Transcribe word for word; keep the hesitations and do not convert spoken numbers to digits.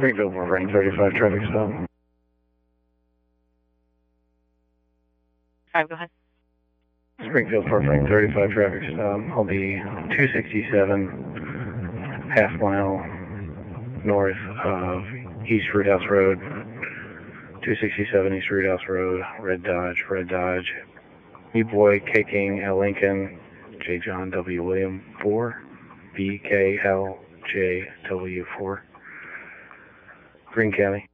Springfield, Fort Frank, thirty-five, traffic stop. Alright, go ahead. Springfield, Fort Frank, thirty-five, traffic stop. I'll be two sixty-seven, half mile north of East Roothouse Road. two sixty-seven East Roothouse Road, Red Dodge, Red Dodge. E Boy, K King, L Lincoln, J John, W William, four. B K L J W four. Greene County.